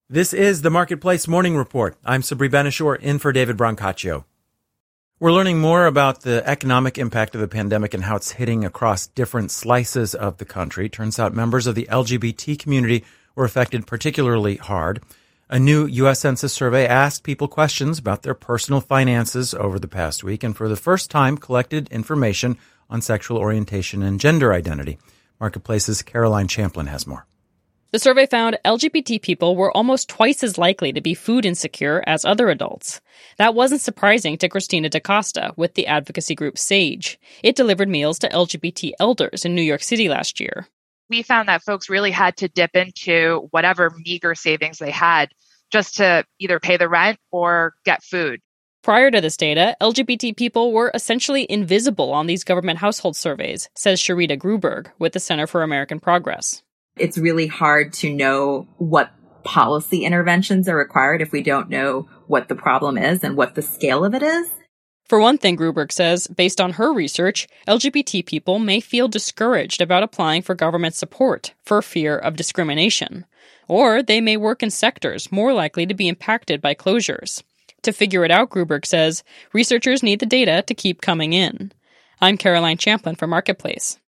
This is the Marketplace Morning Report. I'm Sabri Ben-Achour, in for David Brancaccio. We're learning more about the economic impact of the pandemic and how it's hitting across different slices of the country. Turns out members of the LGBT community were affected particularly hard. A new U.S. Census survey asked people questions about their personal finances over the past week and for the first time collected information on sexual orientation and gender identity. Marketplace's Caroline Champlin has more. The survey found LGBT people were almost twice as likely to be food insecure as other adults. That wasn't surprising to Christina DaCosta with the advocacy group SAGE. It delivered meals to LGBT elders in New York City last year. We found that folks really had to dip into whatever meager savings they had just to either pay the rent or get food. Prior to this data, LGBT people were essentially invisible on these government household surveys, says Sharita Gruberg with the Center for American Progress. It's really hard to know what policy interventions are required if we don't know what the problem is and what the scale of it is. For one thing, Gruberg says, based on her research, LGBT people may feel discouraged about applying for government support for fear of discrimination. Or they may work in sectors more likely to be impacted by closures. To figure it out, Gruberg says, researchers need the data to keep coming in. I'm Caroline Champlin for Marketplace.